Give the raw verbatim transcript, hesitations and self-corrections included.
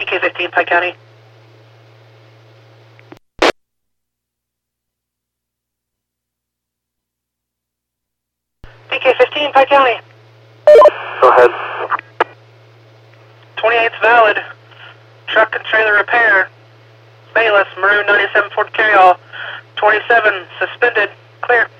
K fifteen, Pike County. P K fifteen, Pike County. Go ahead. twenty-eight's valid. Truck and trailer repair. Bayless, Maroon ninety-seven Ford Carryall. twenty-seven, suspended. Clear.